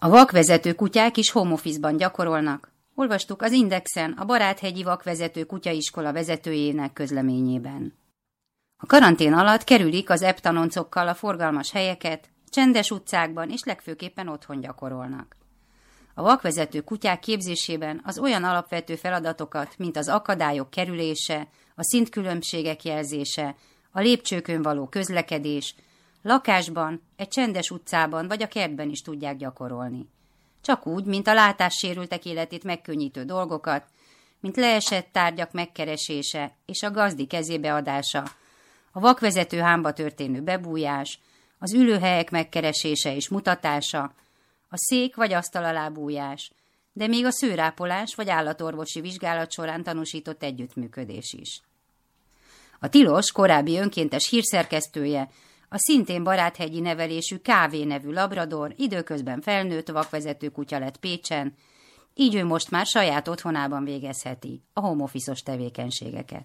A vakvezető kutyák is home office-ban gyakorolnak. Olvastuk az Indexen a Baráthegyi Vakvezető Kutyaiskola vezetőjének közleményében. A karantén alatt kerülik az eptanoncokkal a forgalmas helyeket, csendes utcákban és legfőképpen otthon gyakorolnak. A vakvezető kutyák képzésében az olyan alapvető feladatokat, mint az akadályok kerülése, a szintkülönbségek jelzése, a lépcsőkön való közlekedés, lakásban, egy csendes utcában vagy a kertben is tudják gyakorolni. Csak úgy, mint a látássérültek életét megkönnyítő dolgokat, mint leesett tárgyak megkeresése és a gazdi kezébe adása, a vakvezető hámba történő bebújás, az ülőhelyek megkeresése és mutatása, a szék vagy asztal alá bújás, de még a szőrápolás vagy állatorvosi vizsgálat során tanúsított együttműködés is. A Tilos korábbi önkéntes hírszerkesztője, a szintén baráthegyi nevelésű Kávé nevű labrador időközben felnőtt vakvezető kutya lett Pécsen, így ő most már saját otthonában végezheti a home office-os tevékenységeket.